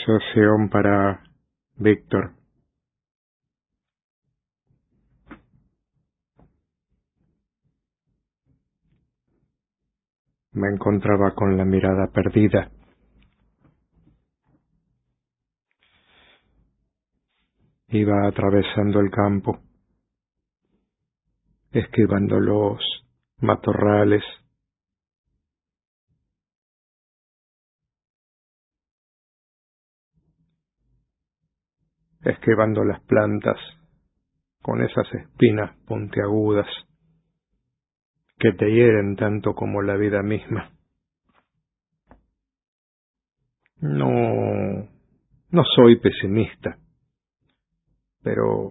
Sesión para Víctor. Me encontraba con la mirada perdida. Iba atravesando el campo, esquivando los matorrales, esquivando las plantas con esas espinas puntiagudas que te hieren tanto como la vida misma. No soy pesimista, pero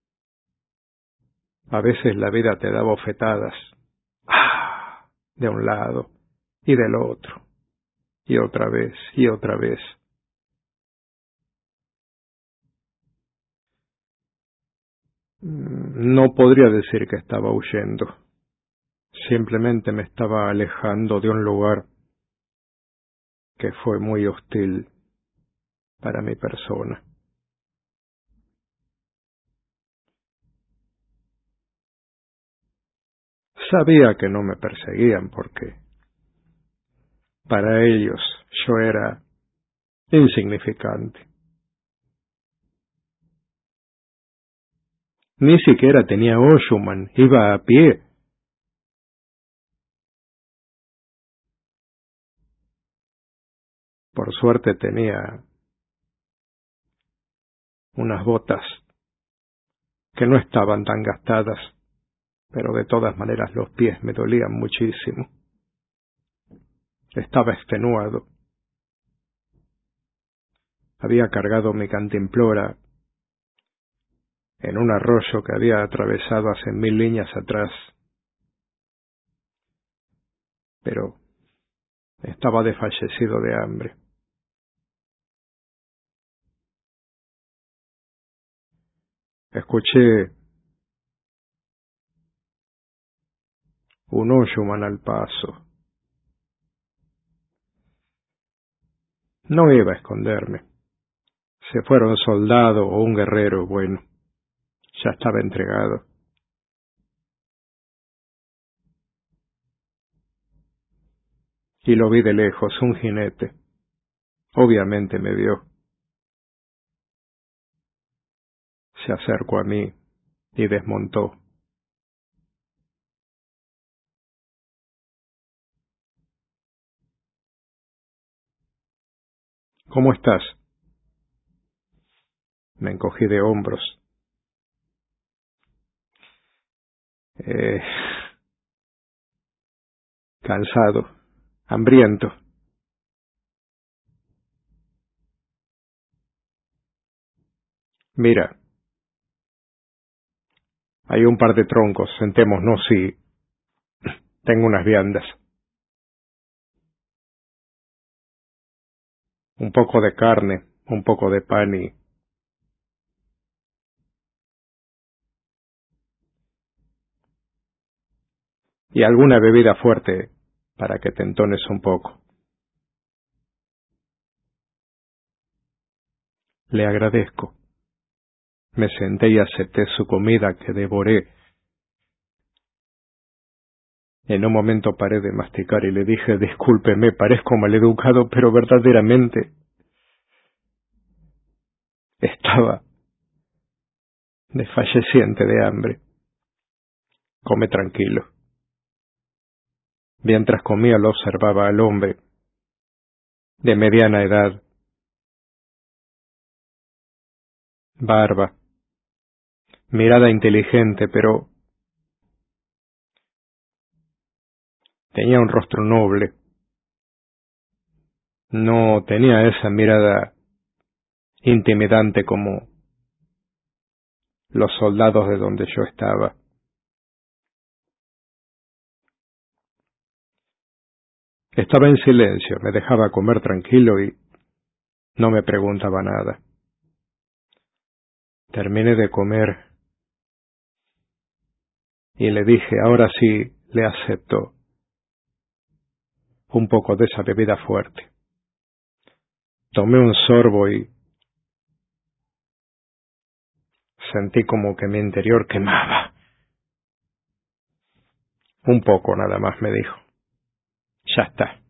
a veces la vida te da bofetadas, de un lado y del otro, y otra vez y otra vez. No podría decir que estaba huyendo, simplemente me estaba alejando de un lugar que fue muy hostil para mi persona. Sabía que no me perseguían porque para ellos yo era insignificante. Ni siquiera tenía Oshuman, iba a pie. Por suerte tenía unas botas que no estaban tan gastadas, pero de todas maneras los pies me dolían muchísimo. Estaba extenuado. Había cargado mi cantimplora en un arroyo que había atravesado hace 1000 líneas atrás, pero estaba desfallecido de hambre. Escuché un Oshuman al paso. No iba a esconderme. Se fuera un soldado o un guerrero, bueno, ya estaba entregado. Y lo vi de lejos, un jinete. Obviamente me vio. Se acercó a mí y desmontó. ¿Cómo estás? Me encogí de hombros. Cansado, hambriento. Mira, hay un par de troncos, sentémonos y tengo unas viandas. Un poco de carne, un poco de pan y alguna bebida fuerte para que te entones un poco. Le agradezco. Me senté y acepté su comida que devoré. En un momento paré de masticar y le dije, discúlpeme, parezco maleducado, pero verdaderamente estaba desfalleciente de hambre. Come tranquilo. Mientras comía lo observaba al hombre, de mediana edad, barba, mirada inteligente, pero tenía un rostro noble. No tenía esa mirada intimidante como los soldados de donde yo estaba. Estaba en silencio, me dejaba comer tranquilo y no me preguntaba nada. Terminé de comer y le dije, ahora sí le acepto un poco de esa bebida fuerte. Tomé un sorbo y sentí como que mi interior quemaba. Un poco nada más, me dijo. Ya está.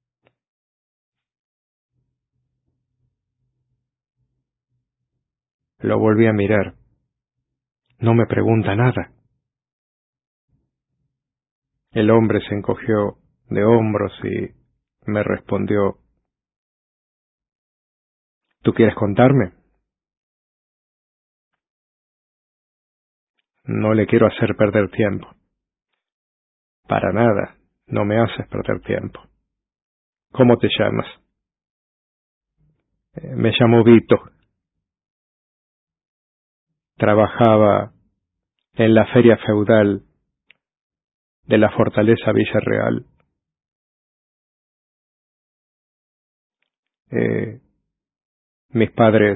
Lo volví a mirar. No me pregunta nada. El hombre se encogió de hombros y me respondió: ¿Tú quieres contarme? No le quiero hacer perder tiempo. Para nada, no me haces perder tiempo. ¿Cómo te llamas? Me llamo Vito. Trabajaba en la feria feudal de la fortaleza Villarreal. Mis padres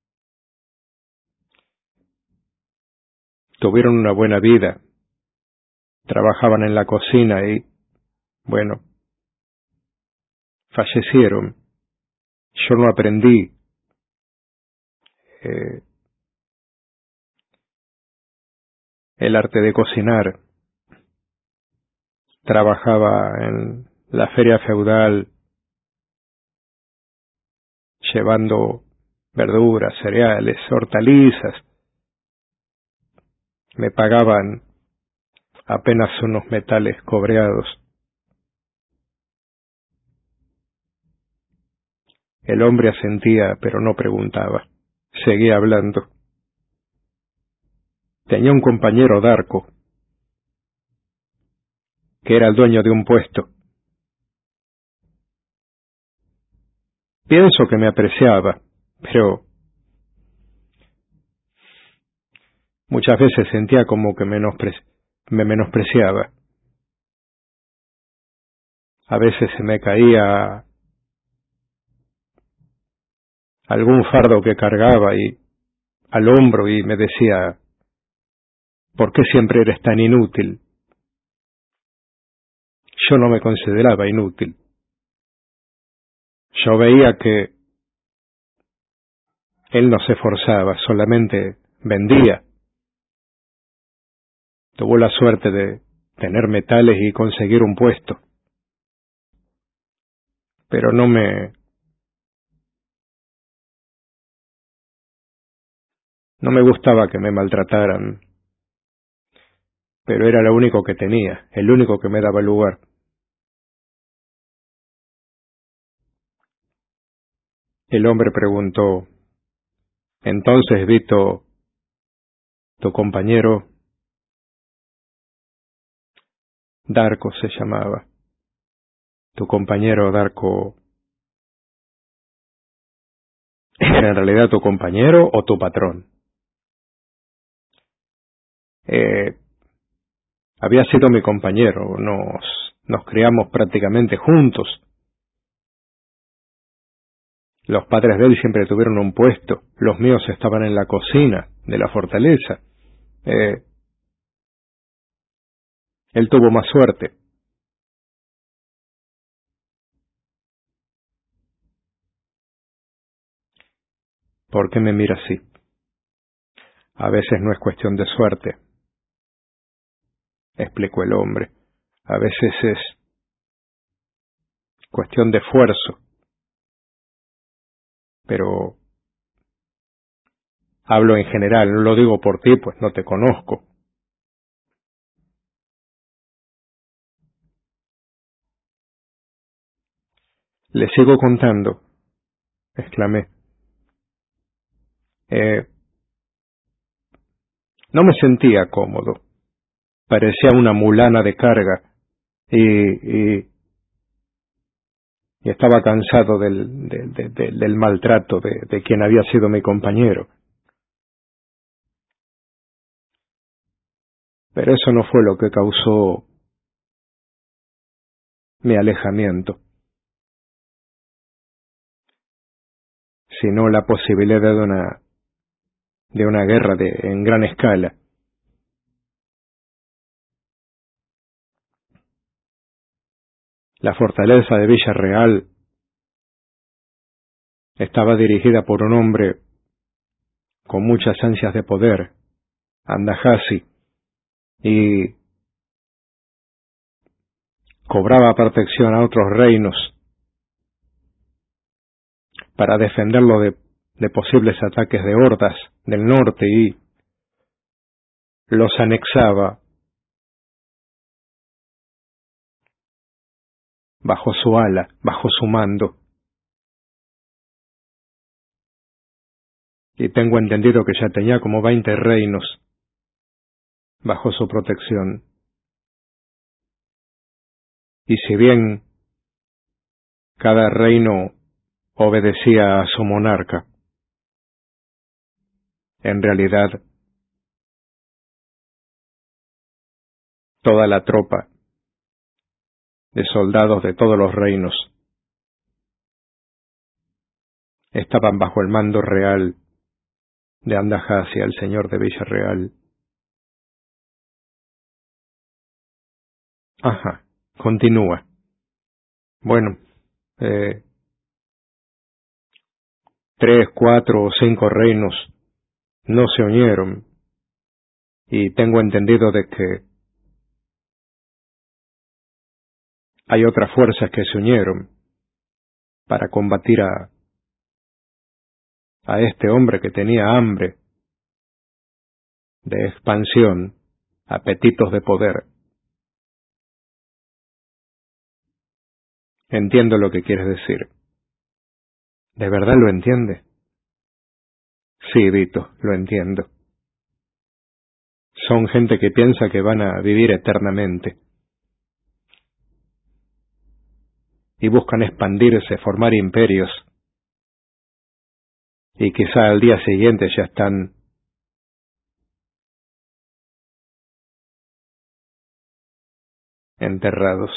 tuvieron una buena vida, trabajaban en la cocina y, bueno, fallecieron. Yo no aprendí eh, el arte de cocinar. Trabajaba en la feria feudal llevando verduras, cereales, hortalizas. Me pagaban apenas unos metales cobreados. El hombre asentía, pero no preguntaba. Seguía hablando. Tenía un compañero Darko, que era el dueño de un puesto. Pienso que me apreciaba, pero muchas veces sentía como que me menospreciaba. A veces se me caía algún fardo que cargaba y al hombro y me decía: ¿por qué siempre eres tan inútil? Yo no me consideraba inútil. Yo veía que él no se esforzaba, solamente vendía. Tuvo la suerte de tener metales y conseguir un puesto. Pero no me gustaba que me maltrataran, pero era lo único que tenía, el único que me daba lugar. El hombre preguntó: entonces, Vito, tu compañero, Darko se llamaba, tu compañero Darko, ¿era en realidad tu compañero o tu patrón? Eh, Había sido mi compañero, nos criamos prácticamente juntos. Los padres de él siempre tuvieron un puesto, los míos estaban en la cocina de la fortaleza. Él tuvo más suerte. ¿Por qué me mira así? A veces no es cuestión de suerte, explicó el hombre. A veces es cuestión de esfuerzo. Pero hablo en general, no lo digo por ti, pues no te conozco. Le sigo contando, exclamé. No me sentía cómodo. Parecía una mulana de carga y estaba cansado del maltrato de quien había sido mi compañero. Pero eso no fue lo que causó mi alejamiento, sino la posibilidad de una guerra en gran escala. La fortaleza de Villarreal Estaba dirigida por un hombre con muchas ansias de poder, Andahasi, y cobraba protección a otros reinos para defenderlo de posibles ataques de hordas del norte y los anexaba bajo su ala, bajo su mando. Y tengo entendido que ya tenía como 20 reinos bajo su protección. Y si bien cada reino obedecía a su monarca, en realidad toda la tropa de soldados de todos los reinos estaban bajo el mando real de Andahasi, el señor de Villarreal. Ajá, continúa. Bueno, 3, 4 o 5 reinos no se unieron, y tengo entendido de que hay otras fuerzas que se unieron para combatir a este hombre que tenía hambre de expansión, apetitos de poder. Entiendo lo que quieres decir. ¿De verdad lo entiende? Sí, Vito, lo entiendo. Son gente que piensa que van a vivir eternamente y buscan expandirse, formar imperios, y quizá al día siguiente ya están enterrados.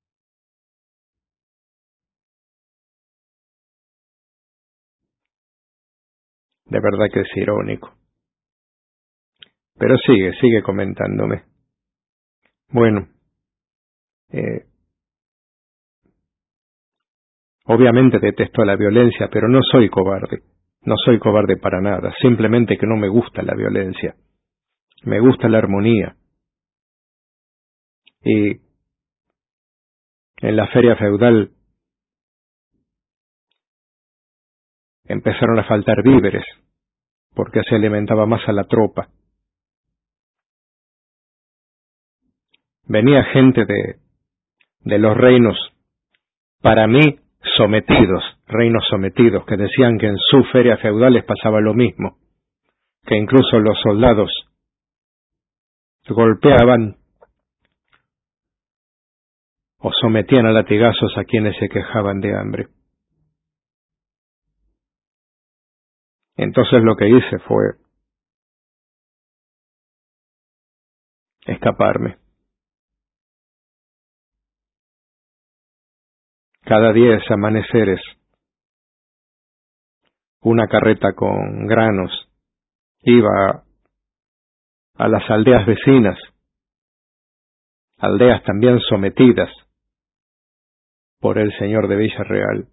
De verdad que es irónico. Pero sigue comentándome. Bueno, obviamente detesto la violencia, pero no soy cobarde. No soy cobarde para nada, simplemente que no me gusta la violencia. Me gusta la armonía. Y en la feria feudal empezaron a faltar víveres, porque se alimentaba más a la tropa. Venía gente de los reinos, para mí, sometidos, reinos sometidos, que decían que en sus ferias feudales pasaba lo mismo, que incluso los soldados golpeaban o sometían a latigazos a quienes se quejaban de hambre. Entonces lo que hice fue escaparme. Cada 10 amaneceres, una carreta con granos iba a las aldeas vecinas, aldeas también sometidas por el señor de Villarreal.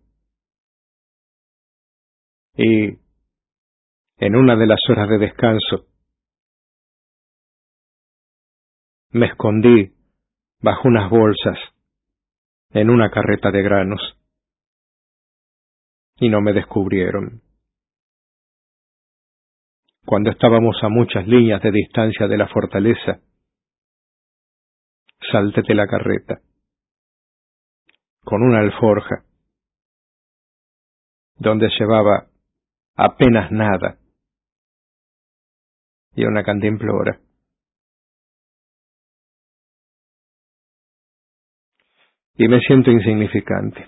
Y en una de las horas de descanso me escondí bajo unas bolsas en una carreta de granos y no me descubrieron. Cuando estábamos a muchas líneas de distancia de la fortaleza, salté de la carreta con una alforja donde llevaba apenas nada y una cantimplora. Y me siento insignificante.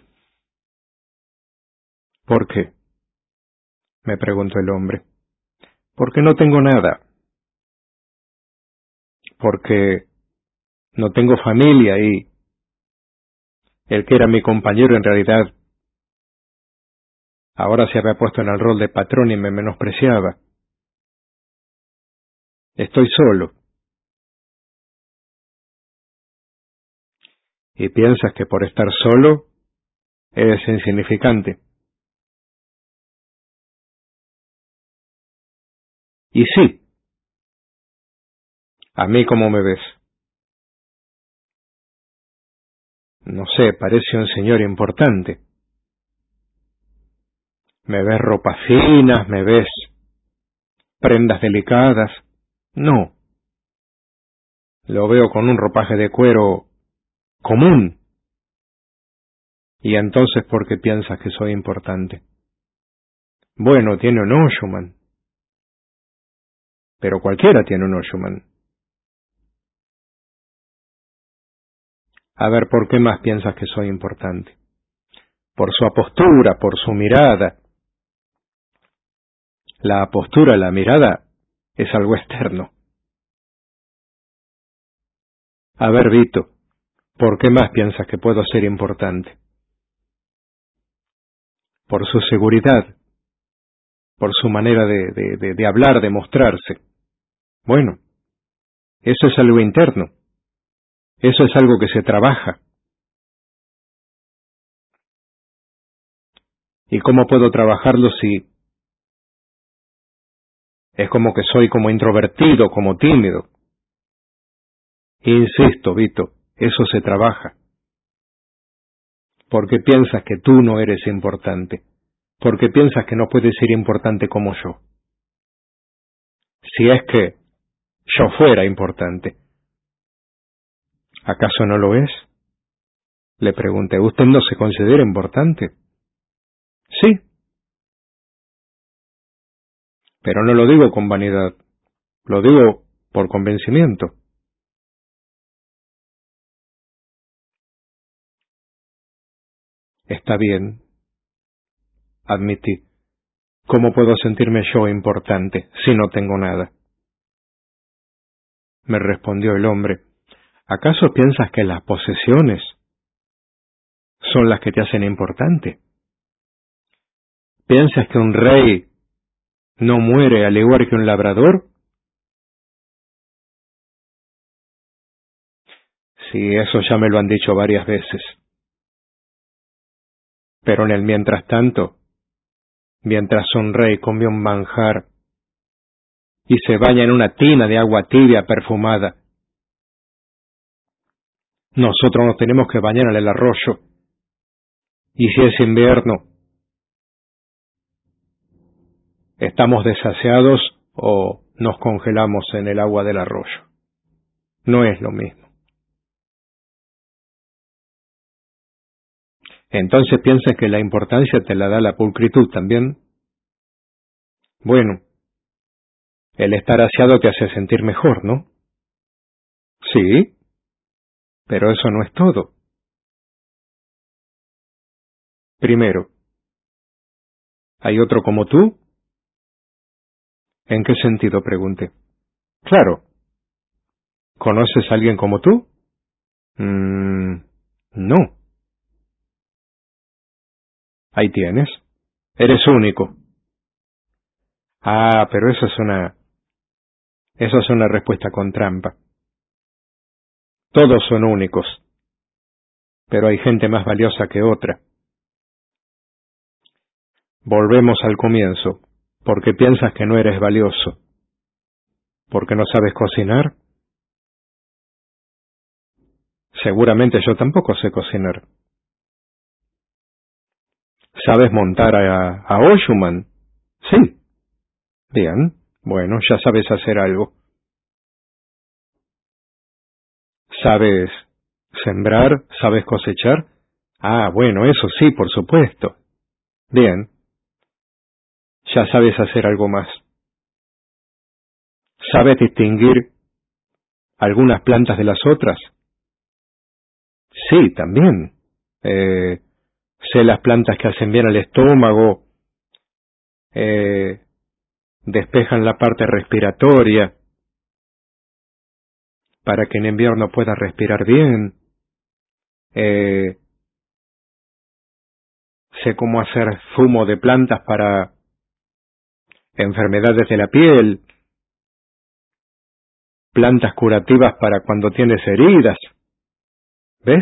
¿Por qué?, me preguntó el hombre. Porque no tengo nada. Porque no tengo familia y el que era mi compañero en realidad ahora se había puesto en el rol de patrón y me menospreciaba. Estoy solo. ¿Y piensas que por estar solo eres insignificante? Y sí, ¿a mí cómo me ves? No sé, parece un señor importante. ¿Me ves ropas finas? ¿Me ves prendas delicadas? No, lo veo con un ropaje de cuero común. ¿Y entonces por qué piensas que soy importante? Bueno, tiene un Oshuman. Pero cualquiera tiene un Oshuman. A ver, ¿por qué más piensas que soy importante? Por su apostura, por su mirada. La apostura, la mirada, es algo externo. A ver, Vito, ¿por qué más piensas que puedo ser importante? Por su seguridad, por su manera de hablar, de mostrarse. Bueno, eso es algo interno. Eso es algo que se trabaja. ¿Y cómo puedo trabajarlo si es como que soy como introvertido, como tímido? Insisto, Vito, eso se trabaja. ¿Por qué piensas que tú no eres importante? ¿Por qué piensas que no puedes ser importante como yo? Si es que yo fuera importante, ¿acaso no lo es? Le pregunté, ¿usted no se considera importante? Sí, pero no lo digo con vanidad, lo digo por convencimiento. Está bien, admití. ¿Cómo puedo sentirme yo importante si no tengo nada? Me respondió el hombre, ¿acaso piensas que las posesiones son las que te hacen importante? ¿Piensas que un rey no muere al igual que un labrador? Sí, eso ya me lo han dicho varias veces. Pero en el mientras tanto, mientras un rey come un manjar y se baña en una tina de agua tibia perfumada, nosotros nos tenemos que bañar en el arroyo. Y si es invierno, estamos desasiados o nos congelamos en el agua del arroyo. No es lo mismo. Entonces piensas que la importancia te la da la pulcritud también. Bueno, el estar aseado te hace sentir mejor, ¿no? Sí, pero eso no es todo. Primero, ¿hay otro como tú? ¿En qué sentido? Pregunté. Claro, ¿conoces a alguien como tú? No. Ahí tienes. Eres único. Ah, pero eso es una respuesta con trampa. Todos son únicos, pero hay gente más valiosa que otra. Volvemos al comienzo. ¿Por qué piensas que no eres valioso? ¿Porque no sabes cocinar? Seguramente yo tampoco sé cocinar. ¿Sabes montar a Oshuman? Sí. Bien. Bueno, ya sabes hacer algo. ¿Sabes sembrar? ¿Sabes cosechar? Ah, bueno, eso sí, por supuesto. Bien. Ya sabes hacer algo más. ¿Sabes distinguir algunas plantas de las otras? Sí, también. Sé las plantas que hacen bien al estómago, despejan la parte respiratoria para que en invierno pueda respirar bien. Eh, Sé cómo hacer zumo de plantas para enfermedades de la piel, plantas curativas para cuando tienes heridas. ¿Ves?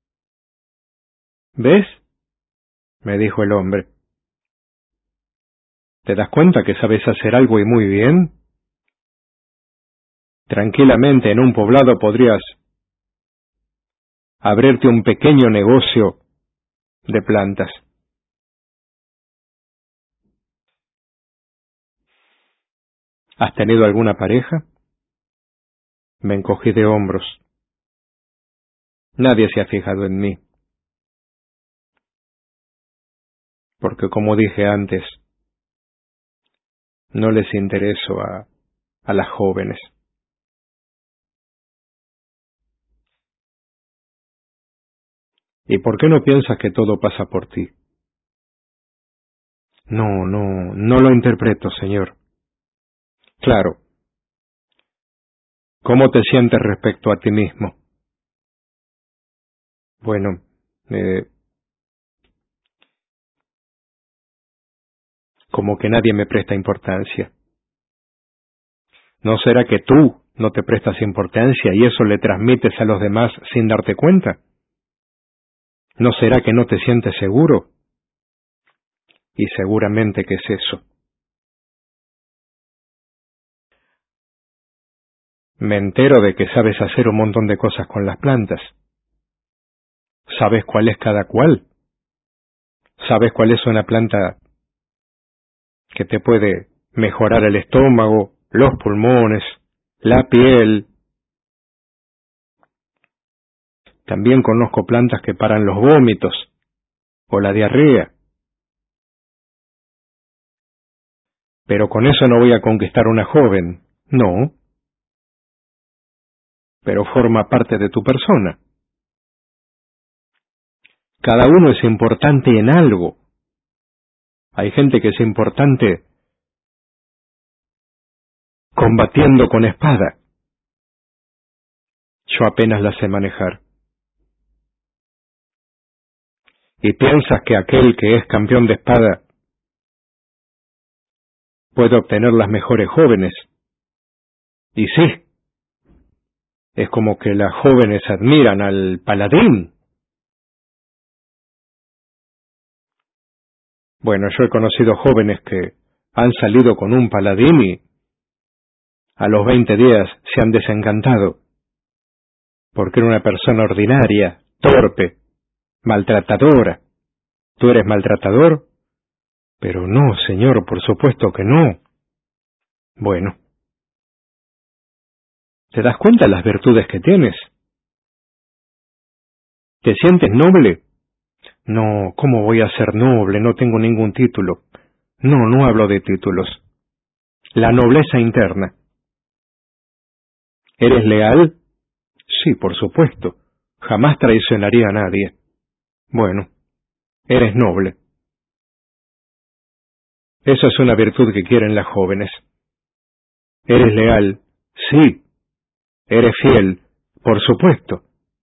¿Ves? Me dijo el hombre. ¿Te das cuenta que sabes hacer algo y muy bien? Tranquilamente en un poblado podrías abrirte un pequeño negocio de plantas. ¿Has tenido alguna pareja? Me encogí de hombros. Nadie se ha fijado en mí. Porque como dije antes, no les intereso a las jóvenes. ¿Y por qué no piensas que todo pasa por ti? No lo interpreto, señor. Claro. ¿Cómo te sientes respecto a ti mismo? Bueno, como que nadie me presta importancia. ¿No será que tú no te prestas importancia y eso le transmites a los demás sin darte cuenta? ¿No será que no te sientes seguro? Y seguramente que es eso. Me entero de que sabes hacer un montón de cosas con las plantas. ¿Sabes cuál es cada cual? ¿Sabes cuál es una planta que te puede mejorar el estómago, los pulmones, la piel? También conozco plantas que paran los vómitos o la diarrea. Pero con eso no voy a conquistar a una joven. No, pero forma parte de tu persona. Cada uno es importante en algo. Hay gente que es importante combatiendo con espada. Yo apenas la sé manejar. ¿Y piensas que aquel que es campeón de espada puede obtener las mejores jóvenes? Y sí, es como que las jóvenes admiran al paladín. Bueno, yo he conocido jóvenes que han salido con un paladín y a los 20 días se han desencantado, porque era una persona ordinaria, torpe, maltratadora. ¿Tú eres maltratador? Pero no, señor, por supuesto que no. Bueno, ¿te das cuenta de las virtudes que tienes? ¿Te sientes noble? No, ¿cómo voy a ser noble? No tengo ningún título. No hablo de títulos. La nobleza interna. ¿Eres leal? Sí, por supuesto. Jamás traicionaría a nadie. Bueno, eres noble. Esa es una virtud que quieren las jóvenes. ¿Eres leal? Sí. ¿Eres fiel? Por supuesto.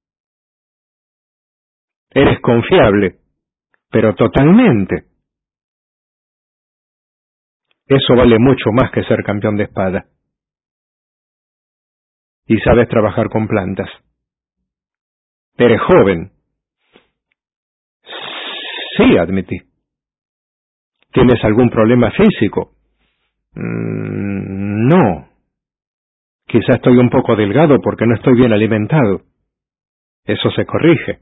¿Eres confiable? Pero totalmente. Eso vale mucho más que ser campeón de espada. Y sabes trabajar con plantas. Eres joven. Sí, admití. ¿Tienes algún problema físico? No. Quizá estoy un poco delgado porque no estoy bien alimentado. Eso se corrige.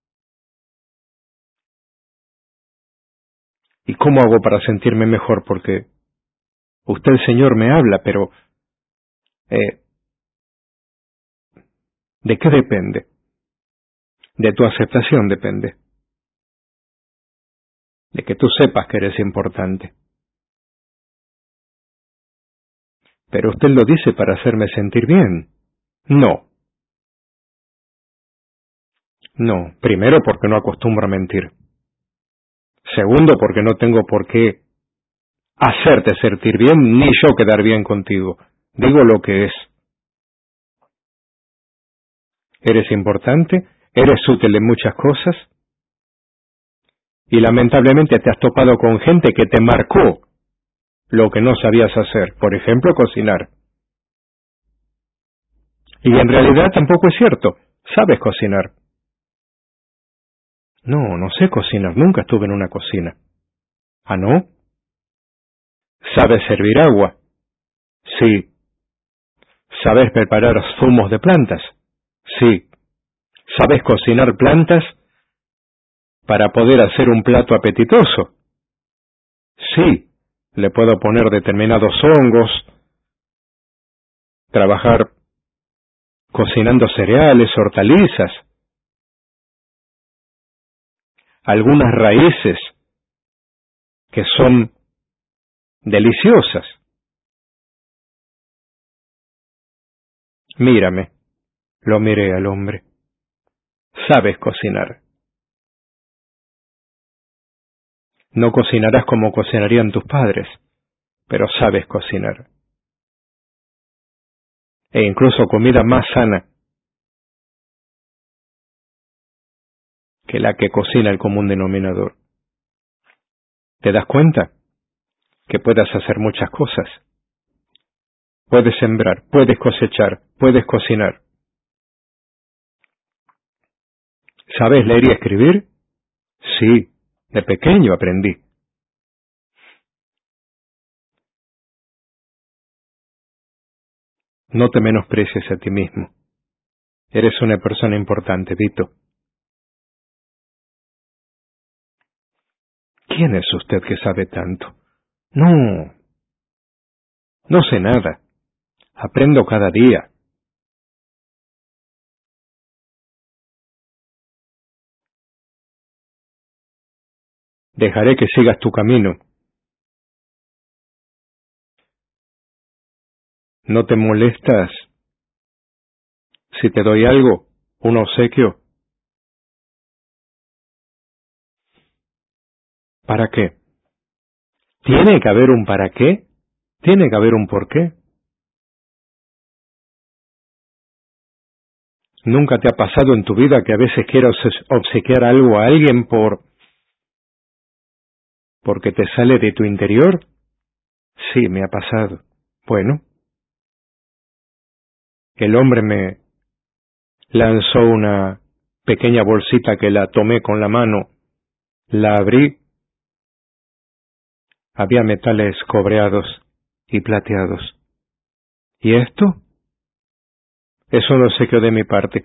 ¿Y cómo hago para sentirme mejor? Porque usted, señor, me habla, pero ¿de qué depende? De tu aceptación depende. De que tú sepas que eres importante. Pero usted lo dice para hacerme sentir bien. No, primero porque no acostumbro a mentir. Segundo porque no tengo por qué hacerte sentir bien ni yo quedar bien contigo. Digo lo que es. Eres importante, eres útil en muchas cosas y lamentablemente te has topado con gente que te marcó lo que no sabías hacer, por ejemplo, cocinar. Y en realidad tampoco es cierto, sabes cocinar. No sé cocinar, nunca estuve en una cocina. ¿Ah, no? ¿Sabes servir agua? Sí. ¿Sabes preparar zumos de plantas? Sí. ¿Sabes cocinar plantas para poder hacer un plato apetitoso? Sí. Le puedo poner determinados hongos, trabajar cocinando cereales, hortalizas, algunas raíces que son deliciosas. Mírame, lo miré al hombre. Sabes cocinar. No cocinarás como cocinarían tus padres, pero sabes cocinar. E incluso comida más sana que la que cocina el común denominador. ¿Te das cuenta? Que puedes hacer muchas cosas. Puedes sembrar, puedes cosechar, puedes cocinar. ¿Sabes leer y escribir? Sí, de pequeño aprendí. No te menosprecies a ti mismo. Eres una persona importante, Vito. ¿Quién es usted que sabe tanto? No, no sé nada. Aprendo cada día. Dejaré que sigas tu camino. ¿No te molestas si te doy algo, un obsequio? ¿Para qué? ¿Tiene que haber un para qué? ¿Tiene que haber un por qué? ¿Nunca te ha pasado en tu vida que a veces quieras obsequiar algo a alguien porque te sale de tu interior? Sí, me ha pasado. Bueno, el hombre me lanzó una pequeña bolsita que la tomé con la mano, la abrí, había metales cobreados y plateados. ¿Y esto? Es un obsequio de mi parte.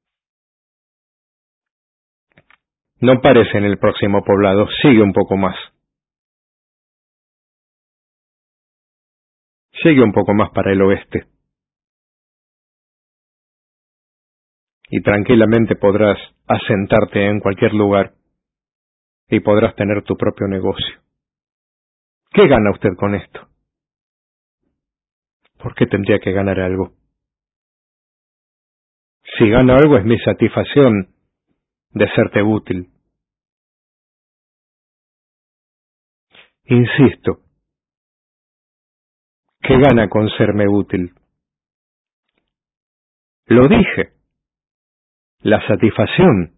No parece en el próximo poblado, sigue un poco más. Sigue un poco más para el oeste. Y tranquilamente podrás asentarte en cualquier lugar y podrás tener tu propio negocio. ¿Qué gana usted con esto? ¿Por qué tendría que ganar algo? Si gano algo es mi satisfacción de serte útil. Insisto, ¿qué gana con serme útil? Lo dije, la satisfacción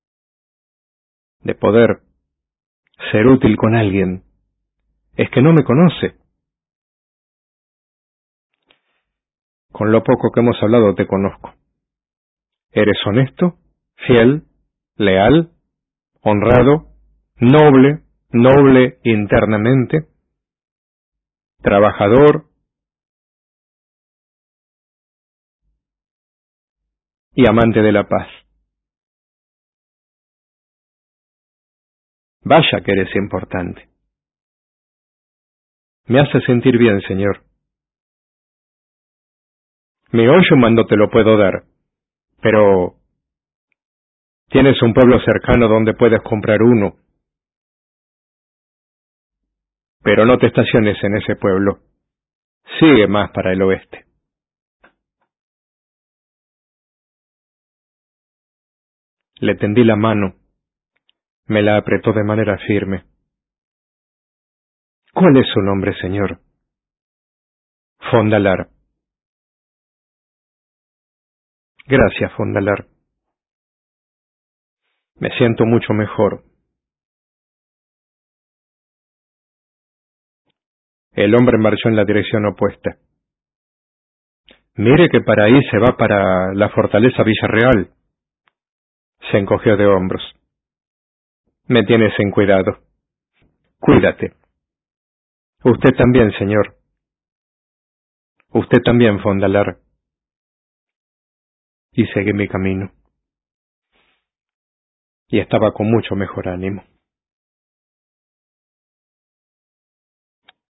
de poder ser útil con alguien. Es que no me conoce. Con lo poco que hemos hablado te conozco. Eres honesto, fiel, leal, honrado, noble internamente, trabajador y amante de la paz. Vaya que eres importante. Me hace sentir bien, señor. Mi hoyo mando te lo puedo dar, pero tienes un pueblo cercano donde puedes comprar uno. Pero no te estaciones en ese pueblo. Sigue más para el oeste. Le tendí la mano. Me la apretó de manera firme. ¿Cuál es su nombre, señor? Fondalar. Gracias, Fondalar. Me siento mucho mejor. El hombre marchó en la dirección opuesta. Mire que para ahí se va para la fortaleza Villarreal. Se encogió de hombros. Me tienes en cuidado. Cuídate. Usted también, señor. Usted también, Fondalar. y seguí mi camino. Y estaba con mucho mejor ánimo.